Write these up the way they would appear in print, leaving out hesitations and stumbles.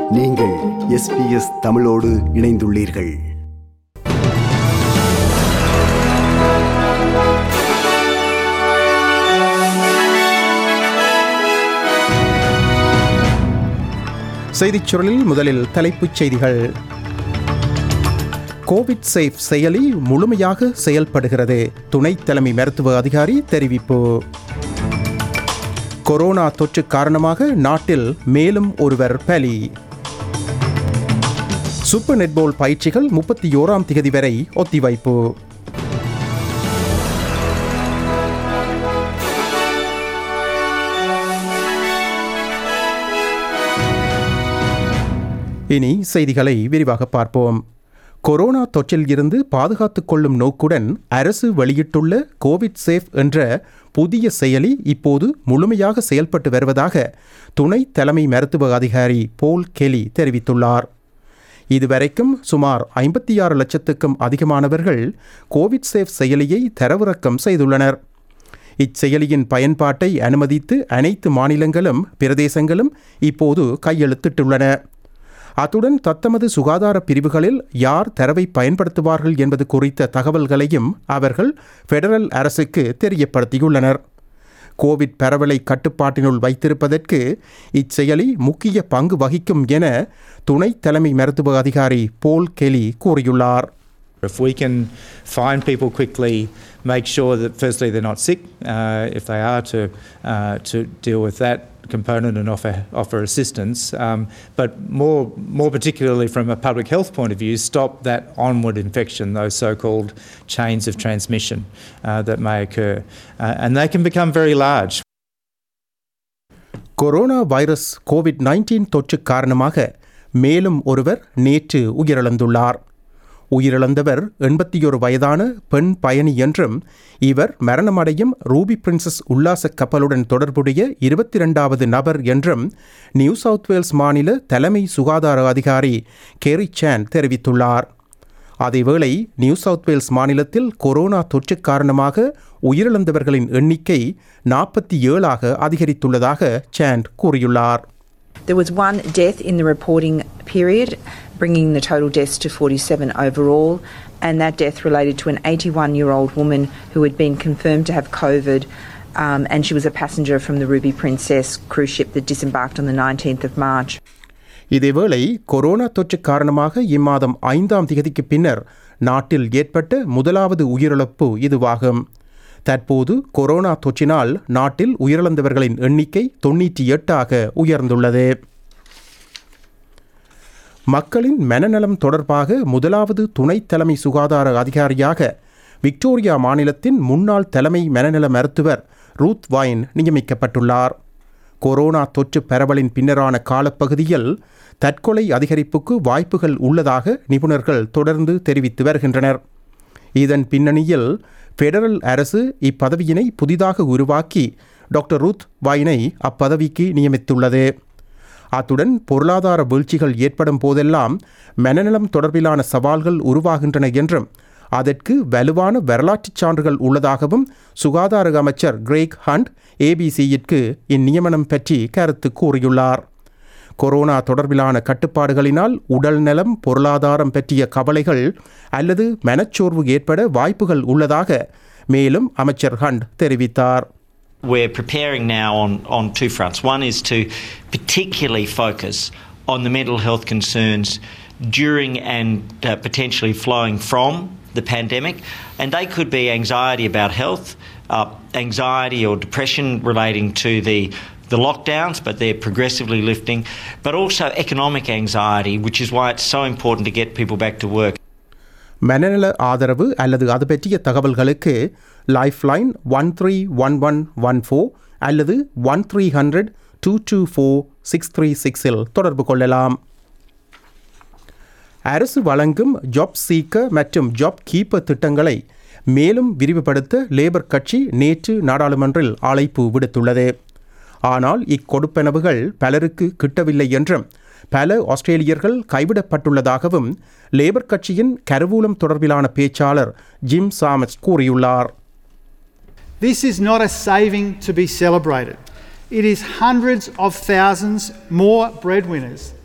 நீங்கள் SBS தமிழோடு இணைந்துள்ளீர்கள். செய்திச் சுருளில் முதலில் தலைப்புச் செய்திகள். கோவிட் சேஃப் செயலி முழுமையாக செயல்படுகிறது, துணை தலைமை மருத்துவ அதிகாரி தெரிவிப்பு. கொரோனா தொற்று காரணமாக நாட்டில் மேலும் ஒருவர் பலி. சூப்பர் நெட்பால் பயிற்சிகள் 31ஆம் தேதி வரை ஒத்திவைப்பு. இனி செய்திகளை விரிவாக பார்ப்போம். கொரோனா தொற்றில் இருந்து பாதுகாத்துக் கொள்ளும் நோக்குடன் அரசு வெளியிட்டுள்ள கோவிட் சேஃப் என்ற புதிய செயலி இப்போது முழுமையாக செயல்பட்டு வருவதாக துணை தலைமை மருத்துவ அதிகாரி போல் கெலி தெரிவித்துள்ளார். இதுவரைக்கும் சுமார் 56 லட்சத்துக்கும் அதிகமானவர்கள் கோவிட் சேஃப் செயலியை தரவிறக்கம் செய்துள்ளனர். இச்செயலியின் பயன்பாட்டை அனுமதித்து அனைத்து மாநிலங்களும் பிரதேசங்களும் இப்போது கையெழுத்திட்டுள்ளன. அத்துடன் தத்தமது சுகாதார பிரிவுகளில் யார் தரவை பயன்படுத்துவார்கள் என்பது குறித்த தகவல்களையும் அவர்கள் ஃபெடரல் அரசுக்கு தெரியப்படுத்தியுள்ளனர். கோவிட் பரவலை கட்டுப்பாட்டினுள் வைத்திருப்பதற்கு இச்செயலி முக்கிய பங்கு வகிக்கும் என துணை தலைமை மருத்துவ அதிகாரி போல் கெலி கூறியுள்ளார். If we can find people quickly, make sure that firstly they're not sick, if they are to deal with that component and offer assistance, but more particularly from a public health point of view, stop that onward infection, those so-called chains of transmission that may occur, and they can become very large. Corona virus COVID-19 தொற்று காரணமாக மேலும் ஒருவர் நேற்று உயிரிழந்துள்ளார். உயிரிழந்தவர் 81 வயதான பெண் பயணி என்றும் இவர் மரணமடையும் ரூபி பிரின்சஸ் உல்லாச கப்பலுடன் தொடர்புடைய 22வது நபர் என்றும் நியூ சவுத் வேல்ஸ் மாநில தலைமை சுகாதார அதிகாரி கேரி சான் தெரிவித்துள்ளார். அதேவேளை நியூ சவுத் வேல்ஸ் மாநிலத்தில் கொரோனா தொற்று காரணமாக உயிரிழந்தவர்களின் எண்ணிக்கை 47ஆக அதிகரித்துள்ளதாக சான் கூறியுள்ளார். There was one death in the reporting period, bringing the total deaths to 47 overall, and that death related to an 81-year-old woman who had been confirmed to have COVID, and she was a passenger from the Ruby Princess cruise ship that disembarked on the 19th of March. இதேவேளை corona தொற்று காரணமாக இம்மாதம் 5ஆம் தேதிக்கு பின்னர் நாட்டில் ஏற்பட்ட முதலாவது உயிரிழப்பு இதுவாகும். தற்போது கொரோனா தொற்றினால் நாட்டில் உயிரிழந்தவர்களின் எண்ணிக்கை 98ஆக உயர்ந்துள்ளது. மக்களின் மனநலம் தொடர்பாக முதலாவது துணை தலைமை சுகாதார அதிகாரியாக விக்டோரியா மாநிலத்தின் முன்னாள் தலைமை மனநல மருத்துவர் ரூத் வைன் நியமிக்கப்பட்டுள்ளார். கொரோனா தொற்று பரவலின் பின்னரான காலப்பகுதியில் தற்கொலை அதிகரிப்புக்கு வாய்ப்புகள் உள்ளதாக நிபுணர்கள் தொடர்ந்து தெரிவித்து வருகின்றனர். இதன் பின்னணியில் ஃபெடரல் அரசு இப்பதவியினை புதிதாக உருவாக்கி டாக்டர் ரூத் வைனை அப்பதவிக்கு நியமித்துள்ளது. அத்துடன் பொருளாதார வீழ்ச்சிகள் ஏற்படும் போதெல்லாம் மனநலம் தொடர்பிலான சவால்கள் உருவாகின்றன என்றும் அதற்கு வலுவான வரலாற்றுச் சான்றுகள் உள்ளதாகவும் சுகாதார அமைச்சர் கிரேக் ஹண்ட் ABCயிற்கு இந்நியமனம் பற்றி கருத்து கூறியுள்ளார். கொரோனா தொடர்பிலான கட்டுப்பாடுகளினால் உடல் நலம் பொருளாதாரம் பற்றிய கவலைகள் அல்லது மனச்சோர்வு ஏற்பட வாய்ப்புகள் உள்ளதாக மேலும் அமைச்சர் ஹண்ட் தெரிவித்தார். We're preparing now on two fronts. One is to particularly focus on the mental health concerns during and potentially flowing from the pandemic, and they could be anxiety about health, anxiety or depression relating to the lockdowns, but they're progressively lifting, but also economic anxiety, which is why it's so important to get people back to work. மனநல ஆதரவு அல்லது அது பற்றிய தகவல்களுக்கு lifeline 131114 அல்லது 1300-224-636 தொடர்பு கொள்ளலாம். அரசு வழங்கும் ஜாப் சீக்கர் மற்றும் ஜாப் கீப்பர் திட்டங்களை மேலும் விரிவுபடுத்த லேபர் கட்சி நேற்று நாடாளுமன்றில் அழைப்பு விடுத்துள்ளது. ஆனால் இக்கொடுப்பனவுகள் பலருக்கு கிட்டவில்லை என்றும் பல ஆஸ்திரேலியர்கள் கைவிடப்பட்டுள்ளதாகவும் லேபர் கட்சியின் கருவூலம் தொடர்பிலான பேச்சாளர் ஜிம் சாமஸ் கூறியுள்ளார். This is not a saving to be celebrated. It is hundreds of thousands more breadwinners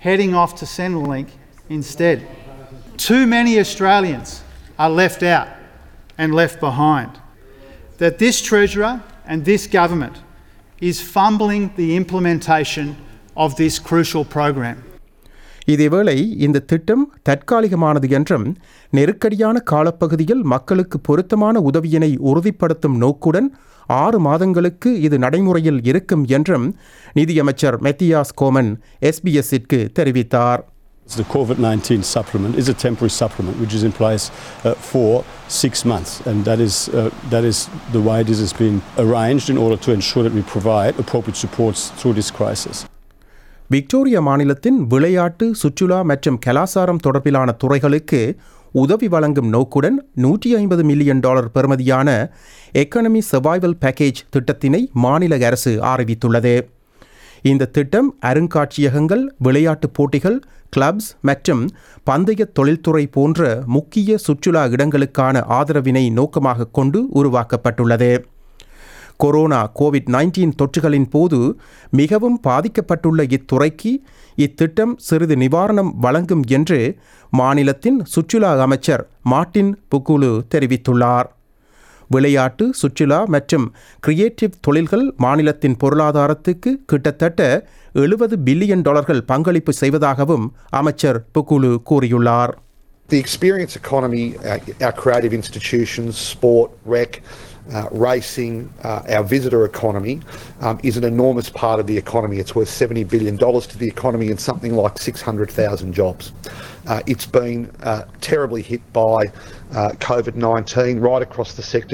heading off to Centrelink instead. Too many Australians are left out and left behind. That this Treasurer and this government is fumbling the implementation of this crucial program. இதேவேளை இந்த திட்டம் தற்காலிகமானது என்றும் நெருக்கடியான காலப்பகுதியில் மக்களுக்கு பொருத்தமான உதவியினை உறுதிப்படுத்தும் நோக்குடன் 6 மாதங்களுக்கு இது நடைமுறையில் இருக்கும் என்றும் நிதியமைச்சர் மெத்தியாஸ் கோமன் SBS-ற்கு தெரிவித்தார். The COVID-19 supplement is a temporary supplement which is in place for 6 months, and that is the way this has been arranged in order to ensure that we provide appropriate supports through this crisis. Victoria மாநிலத்தின் விளையாட்டு, சுற்றுலா மற்றும் கலாசாரம் தொடர்பிலான துறைகளுக்கு உதவி வழங்கும் நோக்குடன் $150 million பெறுமதியான எக்கானமி சர்வைவல் பேக்கேஜ் திட்டத்தினை மாநில அரசு அறிவித்துள்ளது. இந்த திட்டம் அருங்காட்சியகங்கள், விளையாட்டுப் போட்டிகள், கிளப்ஸ் மற்றும் பந்தய தொழில்துறை போன்ற முக்கிய சுற்றுலா இடங்களுக்கான ஆதரவினை நோக்கமாக கொண்டு உருவாக்கப்பட்டுள்ளது. கொரோனா கோவிட்-19 தொற்றுகளின் போது மிகவும் பாதிக்கப்பட்டுள்ள இத்துறைக்கு இத்திட்டம் சிறிது நிவாரணம் வழங்கும் என்று மாநிலத்தின் சுற்றுலா அமைச்சர் மார்ட்டின் புக்குலு தெரிவித்துள்ளார். விளையாட்டு, சுற்றுலா மற்றும் கிரியேட்டிவ் தொழில்கள் மாநிலத்தின் பொருளாதாரத்துக்கு கிட்டத்தட்ட $70 பில்லியன் பங்களிப்பு செய்வதாகவும் அமைச்சர் புக்குலு கூறியுள்ளார். The experience economy, our creative institutions, sport, rec, racing, our visitor economy is an enormous part of the economy. It's worth $70 billion to the economy and something like 600,000 jobs. It's been terribly hit by COVID-19 right across the sector.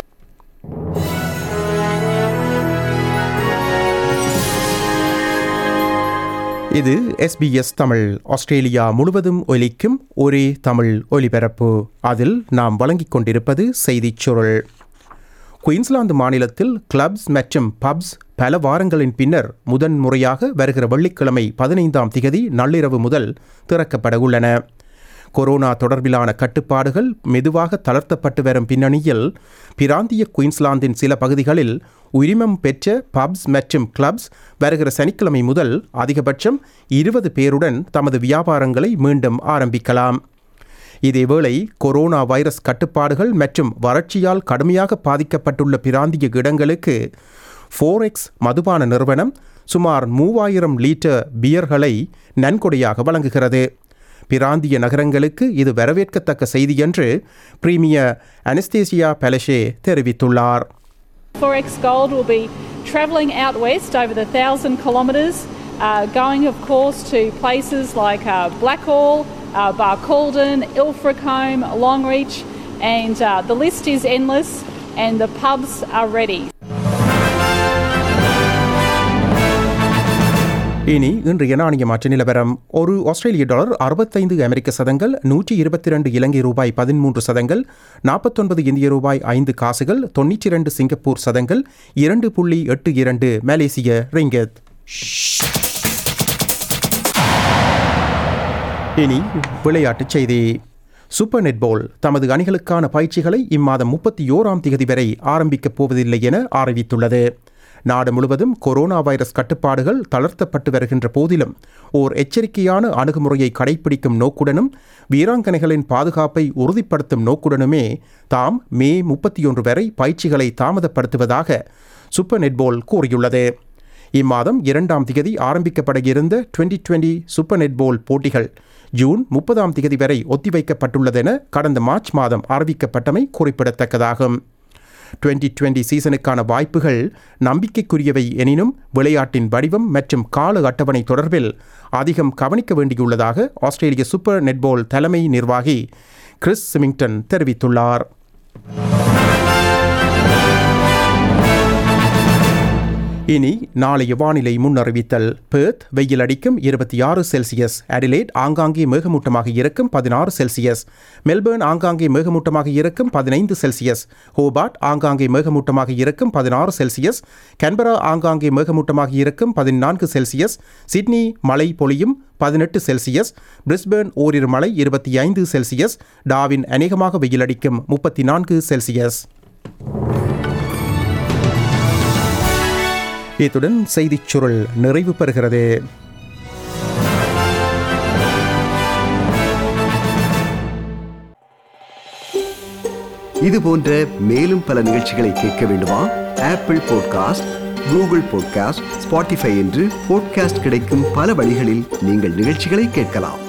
இது SBS Tamil. Australia முழுவதும் ஒலிக்கும் ஒரே தமிழ் ஒலிபரப்பு. அதில் நாம் வழங்கிக் கொண்டிருப்பது செய்திச் சுருள். குயின்ஸ்லாந்து மாநிலத்தில் கிளப்ஸ் மற்றும் பப்ஸ் பல வாரங்களின் பின்னர் முதன்முறையாக வருகிற வெள்ளிக்கிழமை 15ஆம் திகதி நள்ளிரவு முதல் திறக்கப்பட உள்ளன. கொரோனா தொடர்பிலான கட்டுப்பாடுகள் மெதுவாக தளர்த்தப்பட்டு வரும் பின்னணியில் பிராந்திய குயின்ஸ்லாந்தின் சில பகுதிகளில் உரிமம் பெற்ற பப்ஸ் மற்றும் கிளப்ஸ் வருகிற சனிக்கிழமை முதல் அதிகபட்சம் 20 பேருடன் தமது வியாபாரங்களை மீண்டும் ஆரம்பிக்கலாம். இதேவேளை கொரோனா வைரஸ் கட்டுப்பாடுகள் மற்றும் வறட்சியால் கடுமையாக பாதிக்கப்பட்டுள்ள பிராந்திய இடங்களுக்கு 4X மதுபான நிறுவனம் சுமார் 3000 லிட்டர் பியர்களை நன்கொடையாக வழங்குகிறது. பிராந்திய நகரங்களுக்கு இது வரவேற்கத்தக்க செய்தி என்று பிரீமியர் அனஸ்தேசியா பெலஷே தெரிவித்துள்ளார். 4X Gold will be travelling out west over the 1,000 kilometres, going of course to places like Blackall, Barcaldine, Ilfracombe, Longreach, and the list is endless and the pubs are ready. இனி இன்றைய நாணய மாற்று நிலவரம். ஒரு ஆஸ்திரேலிய dollar 65 அமெரிக்க சதங்கள், 122 இலங்கை ரூபாய் 13 சதங்கள், 49 இந்திய ரூபாய் 5 காசுகள், 92 சிங்கப்பூர் சதங்கள், 2.82 மலேசிய ரிங்கத். இனி விளையாட்டுச் செய்தி. சூப்பர் நெட்பால் தமது அணிகளுக்கான பயிற்சிகளை இம்மாதம் 31ஆம் திகதி வரை ஆரம்பிக்கப் போவதில்லை என அறிவித்துள்ளது. நாடு முழுவதும் கொரோனா வைரஸ் கட்டுப்பாடுகள் தளர்த்தப்பட்டு வருகின்ற போதிலும் ஓர் எச்சரிக்கையான அணுகுமுறையை கடைபிடிக்கும் நோக்குடனும் வீராங்கனைகளின் பாதுகாப்பை உறுதிப்படுத்தும் நோக்குடனுமே தாம் மே 31 வரை பயிற்சிகளை தாமதப்படுத்துவதாக சூப்பர் நெட்பால் கூறியுள்ளது. இம்மாதம் 2ஆம் திகதி ஆரம்பிக்கப்பட இருந்த 2020 சூப்பர் நெட்பால் போட்டிகள் ஜூன் 30ஆம் திகதி வரை ஒத்திவைக்கப்பட்டுள்ளதென கடந்த மார்ச் மாதம் அறிவிக்கப்பட்டமை குறிப்பிடத்தக்கதாகும். 2020 சீசனுக்கான வாய்ப்புகள் நம்பிக்கைக்குரியவை எனினும் விளையாட்டின் வடிவம் மற்றும் கால அட்டவணை தொடர்பில் அதிகம் கவனிக்க வேண்டியுள்ளதாக ஆஸ்திரேலிய சூப்பர் நெட்பால் தலைமை நிர்வாகி கிறிஸ் சிமிங்டன் தெரிவித்துள்ளார். இனி நாளைய வானிலை முன்னறிவித்தல். பெர்த் வெயில் அடிக்கும் 26 செல்சியஸ், அடிலேட் ஆங்காங்கே மேகமூட்டமாக இருக்கும் 16 செல்சியஸ், மெல்பர்ன் ஆங்காங்கே மேகமூட்டமாக இருக்கும் 15 செல்சியஸ், ஹோபார்ட் ஆங்காங்கே மேகமூட்டமாக இருக்கும் 16 செல்சியஸ், கேன்பரா ஆங்காங்கே மேகமூட்டமாக இருக்கும் 14 செல்சியஸ், சிட்னி மழை பொழியும் 18 செல்சியஸ், பிரிஸ்பேர்ன் ஓரிரு மழை 25 செல்சியஸ், டார்வின் அநேகமாக வெயில் அடிக்கும் 34 செல்சியஸ். இத்துடன் செய்திச் சுருள் நிறைவு பெறுகிறது. இது போன்ற மேலும் பல நிகழ்ச்சிகளை கேட்க வேண்டுமா? Apple podcast, Google podcast, Spotify என்று பாட்காஸ்ட் கிடைக்கும் பல வழிகளில் நீங்கள் நிகழ்ச்சிகளை கேட்கலாம்.